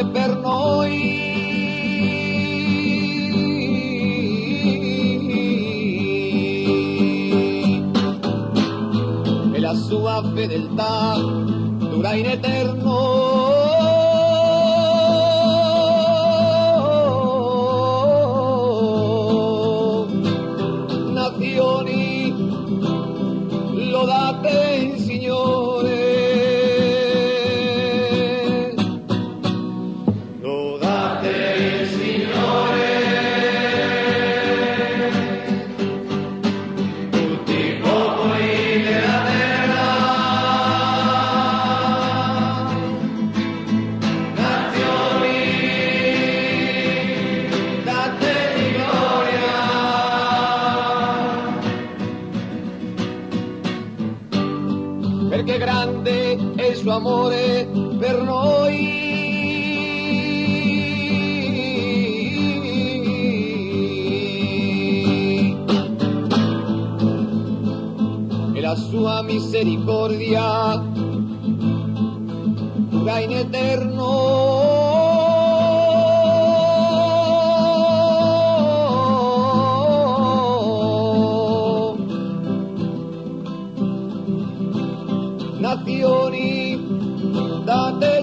amore per noi. E la sua fedeltà dura in eterno. Nazioni, lodate Signore, lodate Signore, tutti i popoli della terra, nazioni, date di gloria. Perché grande è il suo amore per noi. E la sua misericordia dura in eterno. Nazioni, date